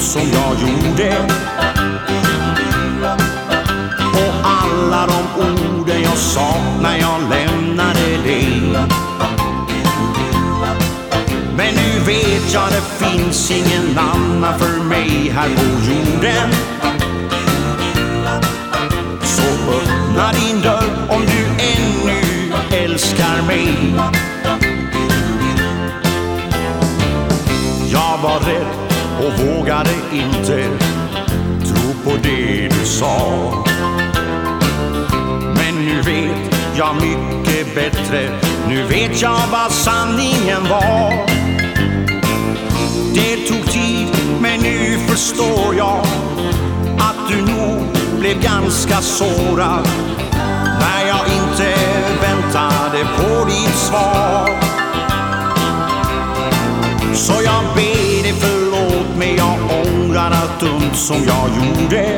som jag gjorde. Och alla de orden jag sa när jag lämnade dig. Men nu vet jag det finns ingen annan för mig här på jorden. Så öppna din dörr om du ännu älskar mig. Jag var rädd och vågade inte tro på det du sa. Men nu vet jag mycket bättre. Nu vet jag vad sanningen var. Det tog tid, men nu förstår jag att du nog blev ganska sårad när jag inte väntade på ditt svar. Så jag ber dig förlåt mig, jag ångrar allt dumt som jag gjorde.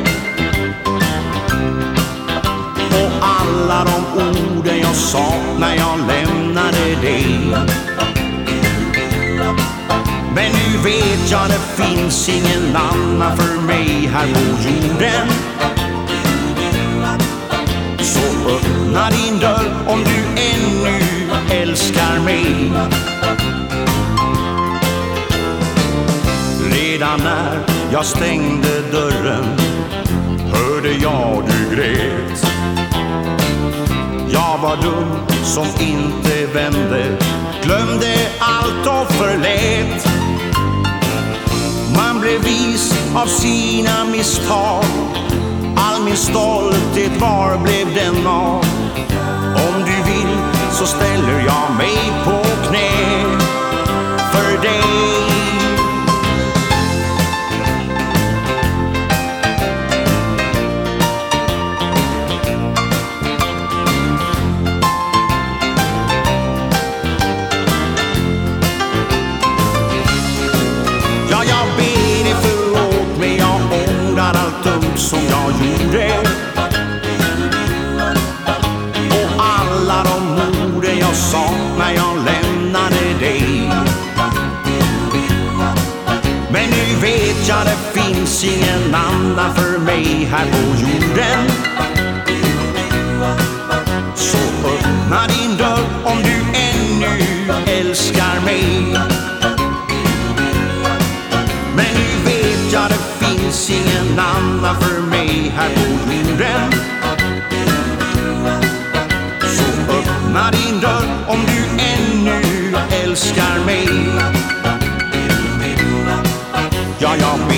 Och alla de orden jag sa när jag lämnade dig. Men nu vet jag det finns ingen annan för mig här på jorden. Så öppna din dörr om du ännu älskar mig. Redan när jag stängde dörren hörde jag du grät. Jag var dum som inte vände, glömde allt och förlät. Man blev vis av sina misstag. All min stolthet, var blev den av? Om du vill så ställer jag mig på knä för dig. Som jag gjorde. Och alla de orden jag sa när jag lämnade dig. Men nu vet jag det finns ingen annan för mig här på jorden. Så öppna din dörr om du ännu älskar mig. Men nu vet jag det finns ingen annan för mig här på jorden. Så öppna din dörr om du ännu älskar mig. Ja, jag